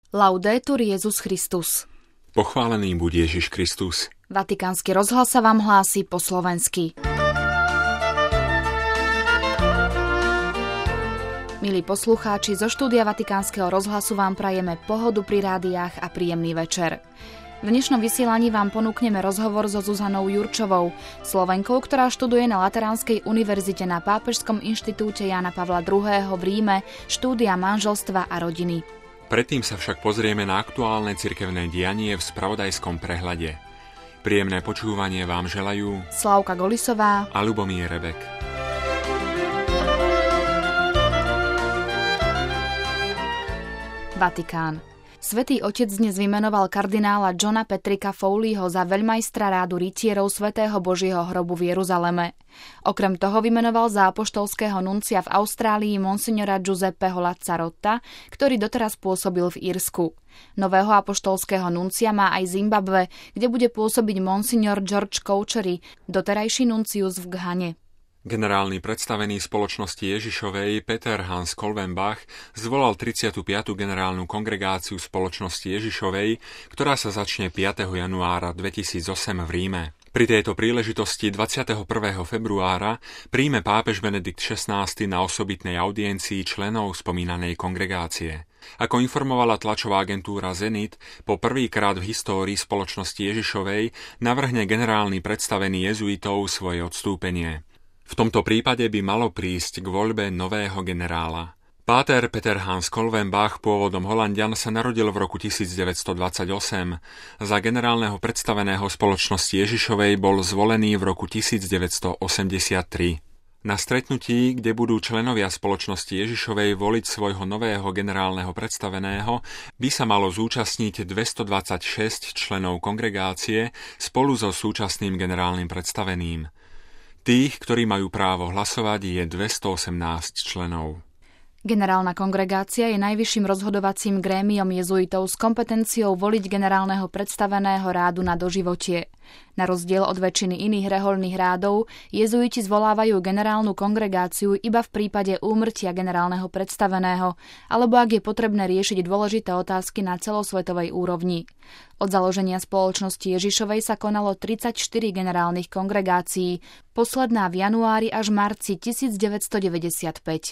Laudetur Jesus Christus. Pochválený buď Ježiš Kristus. Vatikánsky rozhlas sa vám hlási po slovensky. Milí poslucháči, zo štúdia Vatikánskeho rozhlasu vám prajeme pohodu pri rádiách a príjemný večer. V dnešnom vysielaní vám ponúkneme rozhovor so Zuzanou Jurčovou, Slovenkou, ktorá študuje na Lateránskej univerzite na Pápežskom inštitúte Jána Pavla II. V Ríme, štúdia manželstva a rodiny. Predtým sa však pozrieme na aktuálne cirkevné dianie v spravodajskom prehľade. Príjemné počúvanie vám želajú Slávka Golisová a Ľubomír Rebek. Vatikán. Svätý Otec dnes vymenoval kardinála Johna Patricka Foleyho za veľmajstra rádu rytierov Svätého Božieho hrobu v Jeruzaleme. Okrem toho vymenoval za apoštolského nuncia v Austrálii monsignora Giuseppeho Lazzarotta, ktorý doteraz pôsobil v Írsku. Nového apoštolského nuncia má aj Zimbabwe, kde bude pôsobiť monsignor George Couchery, doterajší nuncius v Ghane. Generálny predstavený spoločnosti Ježišovej Peter Hans Kolvenbach zvolal 35. generálnu kongregáciu spoločnosti Ježišovej, ktorá sa začne 5. januára 2008 v Ríme. Pri tejto príležitosti 21. februára príjme pápež Benedikt XVI na osobitnej audiencii členov spomínanej kongregácie. Ako informovala tlačová agentúra Zenit, po prvýkrát v histórii spoločnosti Ježišovej navrhne generálny predstavený jezuitov svoje odstúpenie. V tomto prípade by malo prísť k voľbe nového generála. Páter Peter Hans Kolvenbach, pôvodom Holanďan, sa narodil v roku 1928. Za generálneho predstaveného spoločnosti Ježišovej bol zvolený v roku 1983. Na stretnutí, kde budú členovia spoločnosti Ježišovej voliť svojho nového generálneho predstaveného, by sa malo zúčastniť 226 členov kongregácie spolu so súčasným generálnym predstaveným. Tých, ktorí majú právo hlasovať, je 218 členov. Generálna kongregácia je najvyšším rozhodovacím grémiom jezuitov s kompetenciou voliť generálneho predstaveného rádu na doživotie. Na rozdiel od väčšiny iných rehoľných rádov, jezuiti zvolávajú generálnu kongregáciu iba v prípade úmrtia generálneho predstaveného, alebo ak je potrebné riešiť dôležité otázky na celosvetovej úrovni. Od založenia spoločnosti Ježišovej sa konalo 34 generálnych kongregácií, posledná v januári až marci 1995.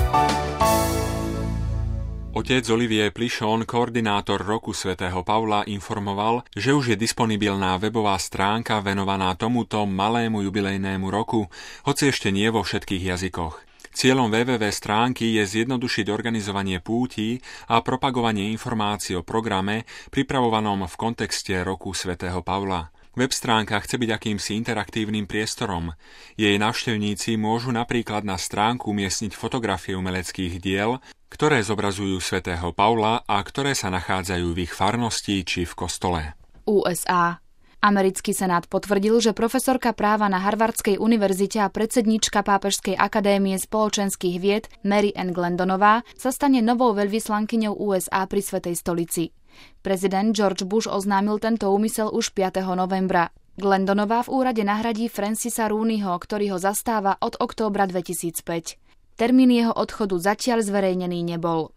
Otec Olivier Plichon, koordinátor roku svätého Pavla, informoval, že už je disponibilná webová stránka venovaná tomuto malému jubilejnému roku, hoci ešte nie vo všetkých jazykoch. Cieľom www stránky je zjednodušiť organizovanie pútí a propagovanie informácií o programe pripravovanom v kontexte roku svätého Pavla. Web stránka chce byť akýmsi interaktívnym priestorom. Jej návštevníci môžu napríklad na stránku umiestniť fotografie umeleckých diel, ktoré zobrazujú svätého Pavla a ktoré sa nachádzajú v ich farnosti či v kostole. USA. Americký senát potvrdil, že profesorka práva na Harvardskej univerzite a predsedníčka Pápežskej akadémie spoločenských vied Mary Ann Glandonová sa stane novou veľvyslankyňou USA pri Svätej stolici. Prezident George Bush oznámil tento úmysel už 5. novembra. Glandonová v úrade nahradí Francisa Rooneyho, ktorý ho zastáva od októbra 2005. Termín jeho odchodu zatiaľ zverejnený nebol.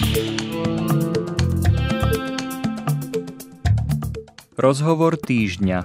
Rozhovor týždňa.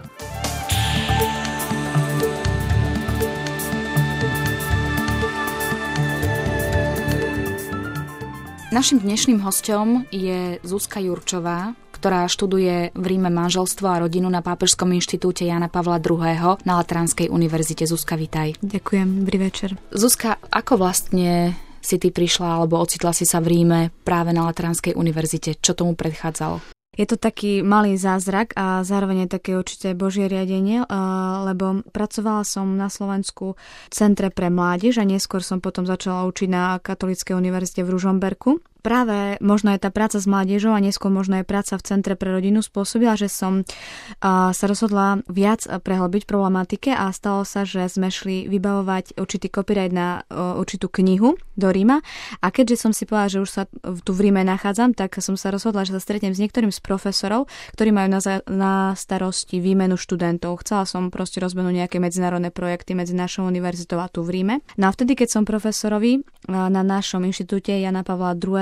Naším dnešným hosťom je Zuzka Jurčová, ktorá študuje v Ríme manželstvo a rodinu na Pápežskom inštitúte Jána Pavla II. Na Lateránskej univerzite. Zuzka, vitaj. Ďakujem, dobrý večer. Zuzka, ako vlastne si ty prišla alebo ocitla si sa v Ríme práve na Lateránskej univerzite? Čo tomu predchádzalo? Je to taký malý zázrak a zároveň také určite Božie riadenie, lebo pracovala som na Slovensku v Centre pre mládež a neskôr som potom začala učiť na Katolíckej univerzite v Ružomberku. Práve možno aj tá práca s mládežou a neskôr možno aj práca v Centre pre rodinu spôsobila, že som sa rozhodla viac prehlbiť problematike a stalo sa, že sme šli vybavovať určitý copyright na určitú knihu do Ríma a keďže som si povedala, že už sa tu v Ríme nachádzam, tak som sa rozhodla, že sa stretnem s niektorým z profesorov, ktorí majú na starosti výmenu študentov. Chcela som proste rozbehnúť nejaké medzinárodné projekty medzi našou univerzitou a tu v Ríme. No a vtedy, keď som profesorovi na našom inštitúte Jána Pavla II.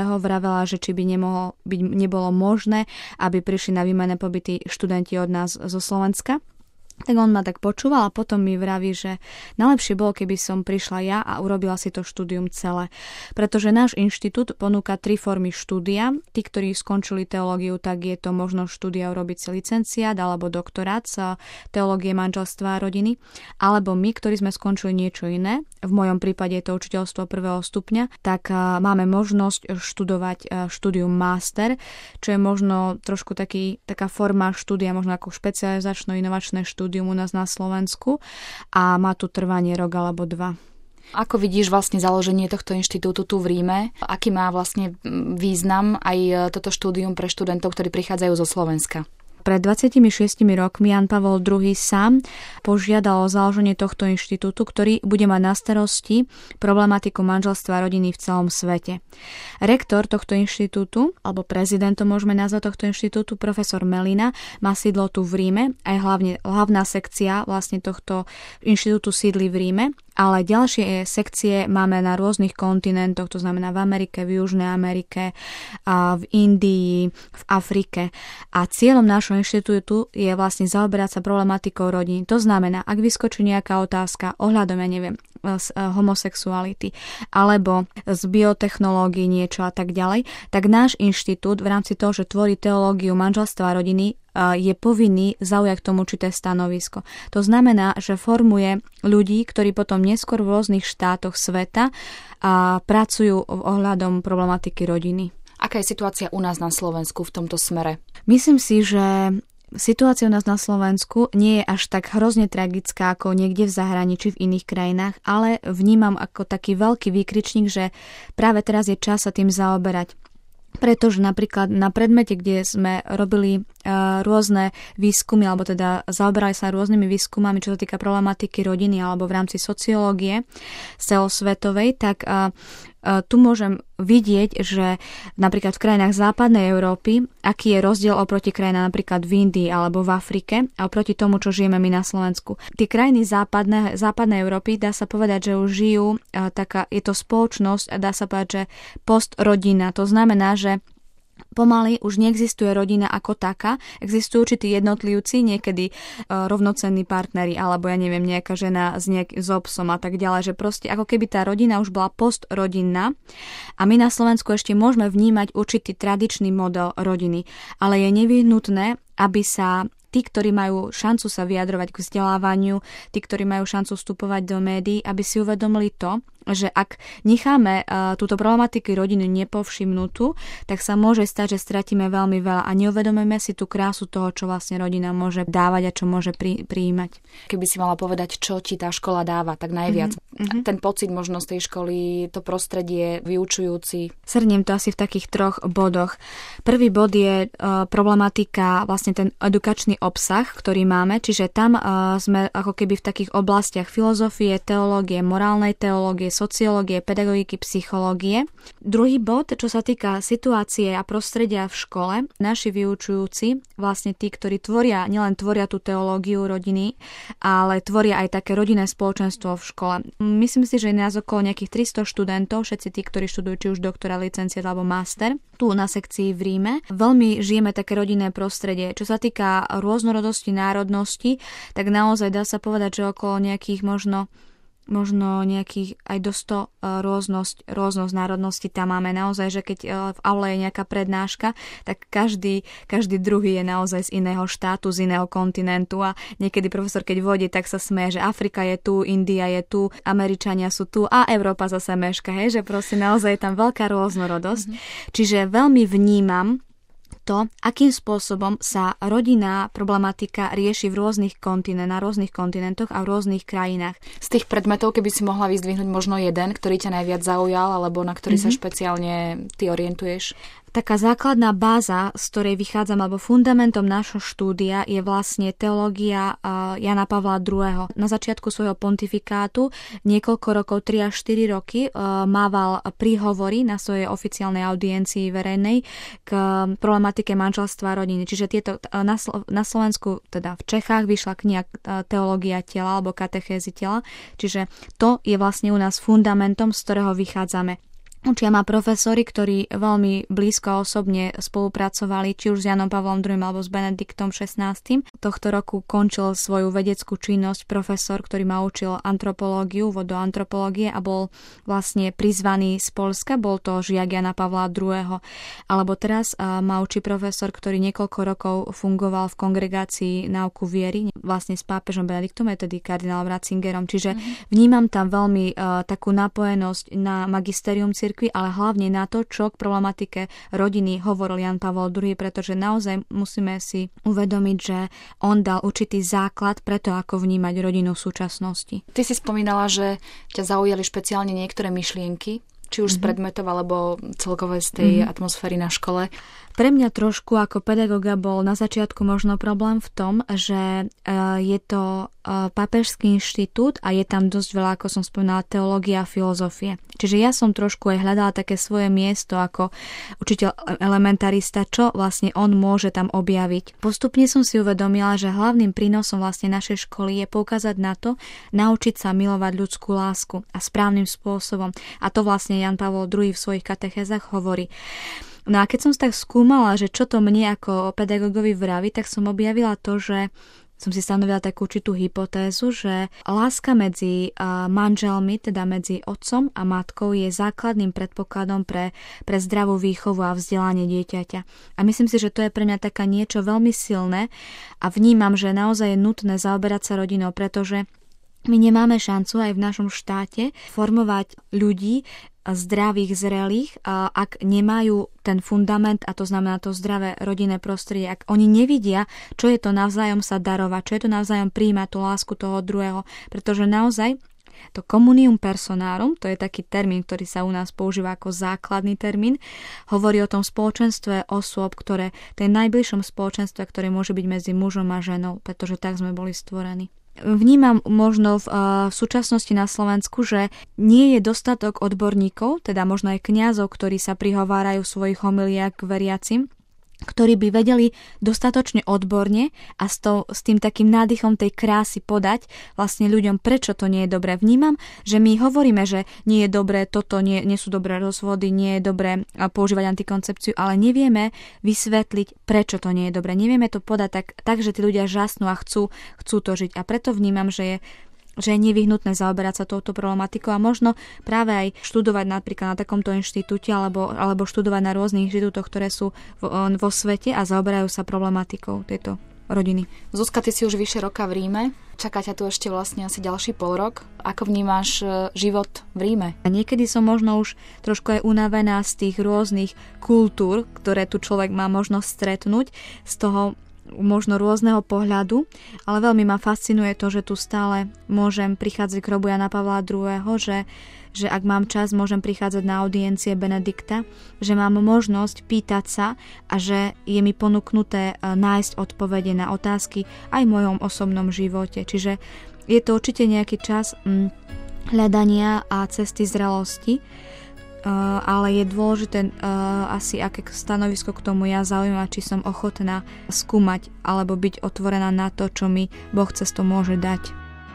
Komenského, vravela, že či by nebolo možné, aby prišli na výmenné pobyty študenti od nás zo Slovenska. Tak on ma tak počúval a potom mi vraví, že najlepšie bolo, keby som prišla ja a urobila si to štúdium celé. Pretože náš inštitút ponúka 3 formy štúdia. Tí, ktorí skončili teológiu, tak je to možnosť štúdia urobiť si licenciát alebo doktorát z teológie manželstva a rodiny. Alebo my, ktorí sme skončili niečo iné, v mojom prípade je to učiteľstvo 1. stupňa, tak máme možnosť študovať štúdium master, čo je možno trošku taká forma štúdia, možno ako špecializačno-inovačné štúdium u nás na Slovensku a má tu trvanie rok alebo 2. Ako vidíš vlastne založenie tohto inštitútu tu v Ríme? Aký má vlastne význam aj toto štúdium pre študentov, ktorí prichádzajú zo Slovenska? Pred 26 rokmi Ján Pavol II sám požiadal o založenie tohto inštitútu, ktorý bude mať na starosti problematiku manželstva a rodiny v celom svete. Rektor tohto inštitútu, alebo prezidentom môžeme nazvať tohto inštitútu, profesor Melina, má sídlo tu v Ríme, aj hlavná sekcia vlastne tohto inštitútu sídli v Ríme, ale ďalšie sekcie máme na rôznych kontinentoch, to znamená v Amerike, v Južnej Amerike, v Indii, v Afrike. A cieľom nášho inštitútu je vlastne zaoberať sa problematikou rodín. To znamená, ak vyskočí nejaká otázka ohľadom, z homosexuality alebo z biotechnológií niečo a tak ďalej, tak náš inštitút v rámci toho, že tvorí teológiu manželstva a rodiny, je povinný zaujať k tomu určité stanovisko. To znamená, že formuje ľudí, ktorí potom neskôr v rôznych štátoch sveta pracujú ohľadom problematiky rodiny. Aká je situácia u nás na Slovensku v tomto smere? Myslím si, že situácia u nás na Slovensku nie je až tak hrozne tragická ako niekde v zahraničí, v iných krajinách, ale vnímam ako taký veľký výkričník, že práve teraz je čas sa tým zaoberať. Pretože napríklad na predmete, kde sme robili rôzne výskumy, alebo teda zaoberali sa rôznymi výskumami, čo sa týka problematiky rodiny alebo v rámci sociológie celosvetovej, tak tu môžem vidieť, že napríklad v krajinách západnej Európy, aký je rozdiel oproti krajinám napríklad v Indii alebo v Afrike a oproti tomu, čo žijeme my na Slovensku. Tie krajiny západnej Európy, dá sa povedať, že už žijú, je to spoločnosť a dá sa povedať, že postrodina. To znamená, že pomaly už neexistuje rodina ako taká, existujú určití jednotlivci, niekedy rovnocenní partneri, alebo ja neviem, nejaká žena s obsom a tak ďalej, že proste ako keby tá rodina už bola postrodinná a my na Slovensku ešte môžeme vnímať určitý tradičný model rodiny, ale je nevyhnutné, aby sa tí, ktorí majú šancu sa vyjadrovať k vzdelávaniu, tí, ktorí majú šancu vstupovať do médií, aby si uvedomili to, že ak necháme túto problematiku rodiny nepovšimnutú, tak sa môže stať, že stratíme veľmi veľa a neuvedomíme si tú krásu toho, čo vlastne rodina môže dávať a čo môže prijímať. Keby si mala povedať, čo ti tá škola dáva, tak najviac. Ten pocit možno z tej školy, to prostredie vyučujúci. Shrniem to asi v takých 3 bodoch. Prvý bod je problematika, vlastne ten edukačný obsah, ktorý máme, čiže tam sme ako keby v takých oblastiach filozofie, teológie, morálnej teológie, sociológie, pedagogiky, psychológie. Druhý bod, čo sa týka situácie a prostredia v škole, naši vyučujúci, vlastne tí, ktorí nielen tvoria tú teológiu rodiny, ale tvoria aj také rodinné spoločenstvo v škole. Myslím si, že je nás okolo nejakých 300 študentov, všetci tí, ktorí študujú či už doktora, licenciát alebo master, tu na sekcii v Ríme. Veľmi žijeme také rodinné prostredie. Čo sa týka rôznorodosti, národnosti, tak naozaj dá sa povedať, že okolo nejakých možno nejakých aj do 100 rôznosť národností tam máme. Naozaj, že keď v aule je nejaká prednáška, tak každý druhý je naozaj z iného štátu, z iného kontinentu a niekedy profesor, keď vôjde, tak sa smeje, že Afrika je tu, India je tu, Američania sú tu a Európa zase meška, že proste naozaj je tam veľká rôznorodosť. Čiže veľmi vnímam to, akým spôsobom sa rodinná problematika rieši na rôznych kontinentoch a v rôznych krajinách. Z tých predmetov, keby si mohla vyzdvihnúť možno jeden, ktorý ťa najviac zaujal, alebo na ktorý sa špeciálne ty orientuješ? Taká základná báza, z ktorej vychádzam, alebo fundamentom nášho štúdia je vlastne teológia Jana Pavla II. Na začiatku svojho pontifikátu niekoľko rokov, 3 až 4 roky, mával príhovory na svojej oficiálnej audiencii verejnej k problematike manželstva a rodiny. Čiže tieto na Slovensku, teda v Čechách, vyšla kniha Teológia tela alebo katechézy tela. Čiže to je vlastne u nás fundamentom, z ktorého vychádzame. Učia ma profesori, ktorí veľmi blízko a osobne spolupracovali, či už s Janom Pavlom II alebo s Benediktom XVI. Tohto roku končil svoju vedeckú činnosť profesor, ktorý ma učil antropológiu, vodoantropológie a bol vlastne prizvaný z Poľska, bol to žiak Jana Pavla II. Alebo teraz ma učí profesor, ktorý niekoľko rokov fungoval v kongregácii Náuku viery, vlastne s pápežom Benediktom, je tedy kardinálom Ratzingerom. Čiže vnímam tam veľmi takú napojenosť na magisterium cirkvi, ale hlavne na to, čo k problematike rodiny hovoril Jan Pavol II, pretože naozaj musíme si uvedomiť, že on dal určitý základ pre to, ako vnímať rodinu v súčasnosti. Ty si spomínala, že ťa zaujali špeciálne niektoré myšlienky, či už z predmetov, alebo celkové z tej atmosféry na škole. Pre mňa trošku ako pedagoga bol na začiatku možno problém v tom, že je to pápežský inštitút a je tam dosť veľa, ako som spomínala, teológia a filozofie. Čiže ja som trošku aj hľadala také svoje miesto ako učiteľ elementarista, čo vlastne on môže tam objaviť. Postupne som si uvedomila, že hlavným prínosom vlastne našej školy je poukázať na to, naučiť sa milovať ľudskú lásku a správnym spôsobom. A to vlastne Jan Pavol II v svojich katechézach hovorí. No a keď som tak skúmala, že čo to mne ako pedagogovi vraví, tak som objavila to, že som si stanovila takú určitú hypotézu, že láska medzi manželmi, teda medzi otcom a matkou, je základným predpokladom pre zdravú výchovu a vzdelanie dieťaťa. A myslím si, že to je pre mňa taká niečo veľmi silné a vnímam, že naozaj je nutné zaoberať sa rodinou, pretože my nemáme šancu aj v našom štáte formovať ľudí zdravých, zrelých, ak nemajú ten fundament, a to znamená to zdravé rodinné prostredie, ak oni nevidia, čo je to navzájom sa darovať, čo je to navzájom prijímať tú lásku toho druhého, pretože naozaj to communium personarum, to je taký termín, ktorý sa u nás používa ako základný termín, hovorí o tom spoločenstve osôb, ktoré, to je najbližšom spoločenstve, ktoré môže byť medzi mužom a ženou, pretože tak sme boli stvorení. Vnímam možno v súčasnosti na Slovensku, že nie je dostatok odborníkov, teda možno aj kňazov, ktorí sa prihovárajú v svojich homiliách k veriacim, ktorí by vedeli dostatočne odborne a s tým takým nádychom tej krásy podať vlastne ľuďom, prečo to nie je dobré. Vnímam, že my hovoríme, že nie je dobré toto, nie sú dobré rozvody, nie je dobré používať antikoncepciu, ale nevieme vysvetliť, prečo to nie je dobré. Nevieme to podať tak že tí ľudia žasnú a chcú to žiť. A preto vnímam, že je nevyhnutné zaoberať sa touto problematikou a možno práve aj študovať napríklad na takomto inštitúte alebo študovať na rôznych inštitútoch, ktoré sú vo svete a zaoberajú sa problematikou tejto rodiny. Zuzka, ty si už vyše roka v Ríme. Čaká ťa tu ešte vlastne asi ďalší polrok. Ako vnímáš život v Ríme? A niekedy som možno už trošku aj unavená z tých rôznych kultúr, ktoré tu človek má možnosť stretnúť, z toho možno rôzneho pohľadu, ale veľmi ma fascinuje to, že tu stále môžem prichádzať k hrobu Jana Pavla II., že ak mám čas, môžem prichádzať na audiencie Benedikta, že mám možnosť pýtať sa a že je mi ponúknuté nájsť odpovede na otázky aj v mojom osobnom živote. Čiže je to určite nejaký čas hľadania a cesty zrelosti, ale je dôležité asi aké stanovisko k tomu ja zaujímam, či som ochotná skúmať alebo byť otvorená na to, čo mi Boh cez to môže dať.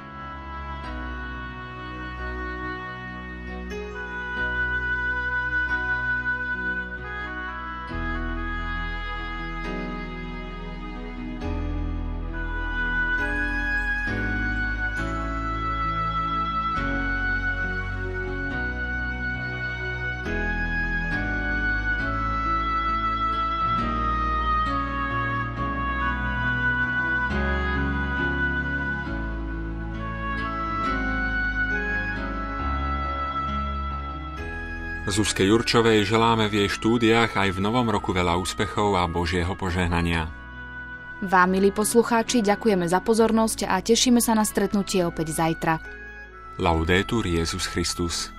Zuzke Jurčovej želáme v jej štúdiách aj v novom roku veľa úspechov a Božieho požehnania. Vám, milí poslucháči, ďakujeme za pozornosť a tešíme sa na stretnutie opäť zajtra. Laudetur Jesus Christus.